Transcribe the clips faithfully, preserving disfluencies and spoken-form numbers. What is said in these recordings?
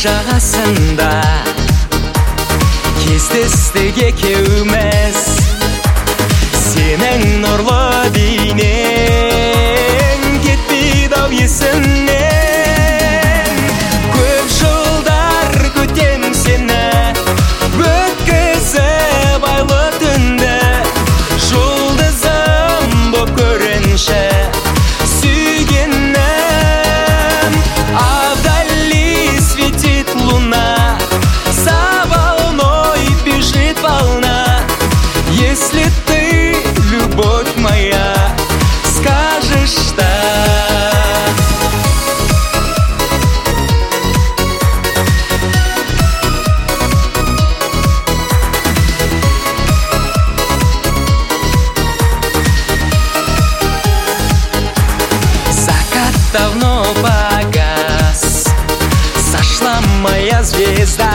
жағасында кездестік екеуміз, сенің нұрлы бейнең кетпейді-ау есімнен. Көп жылдар күтем сені, өткізіп айлы түнді, жұлдызым боп көрінші сүйгенім. Авдали светит луна, за волной бежит волна. Если ты, любовь моя, скажешь да. Закат давно погас, сошла моя звезда.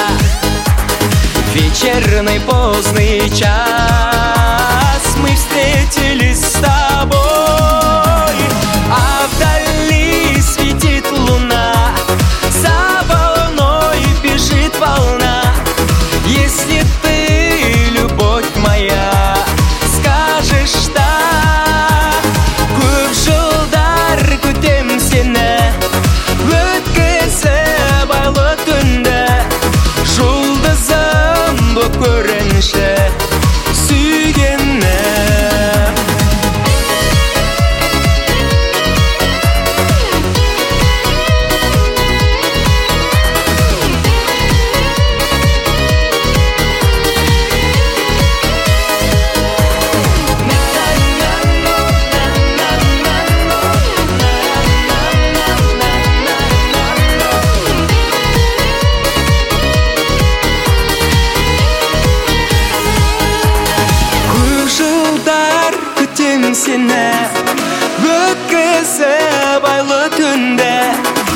Вечерний поздний час мы встретились с тобой. А вдали светит луна, за волной бежит волна. Если ты, любовь моя, скажешь да. Көп жылдар күтем сені, өткізіп айлы түнді, жұлдызым боп көрінші сүйгенім. Сені өткізіп айлы түнді,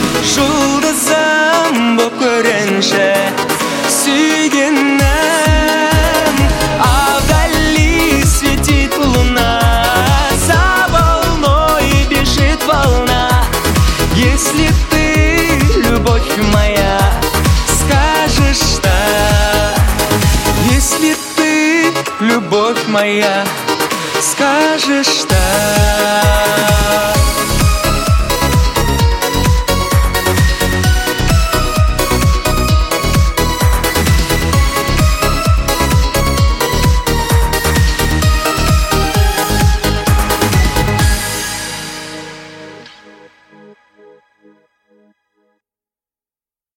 жұлдызым боп көрінші сүйгенім.